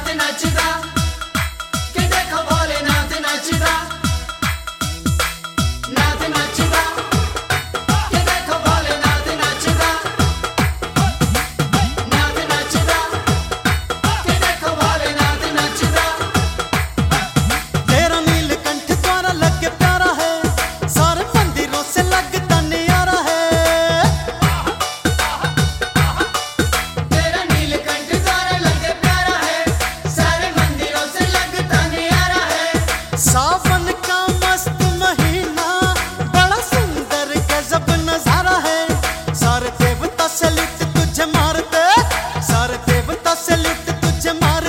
नचदा के देखो भोलेनाथ नचदा नाथ नचदा के देखो भोलेनाथ नचदा नाथ नचदा के देखो भोलेनाथ नचदा। तेरा नीलकंठ द्वारा लग के प्यारा है, सारे मंदिरों से लगता न्यारा है। तेरा नीलकंठ द्वारा लग के प्यारा है, सारे मंदिरों से लगता न्यारा है। सावन का मस्त महीना बड़ा सुंदर गजब नजारा है। सारे देवता सैल्यूट तुझे मारते, सारे देवता सैल्यूट तुझे मारते।